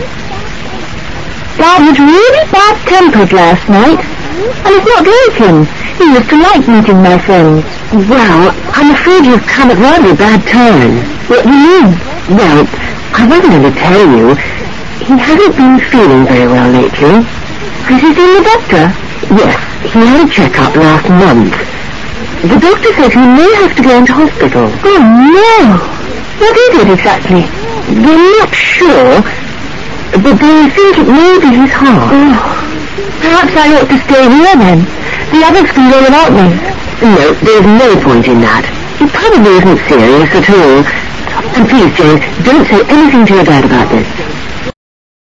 Dad was really bad-tempered last night, and it's not like him. He used to like meeting my friends. Well, I'm afraid you've come at rather a bad time. What do you mean? Well, I wasn't going to tell you. He hasn't been feeling very well lately. Has he seen the doctor? Yes, he had a checkup last month. The doctor says he may have to go into hospital. Oh, no! What is it exactly? They're not sure, but they think it may be his heart. Oh, perhaps I ought to stay here then. The others can go without me. No, there's no point in that. It probably isn't serious at all. And please, Jane, don't say anything to your dad about this.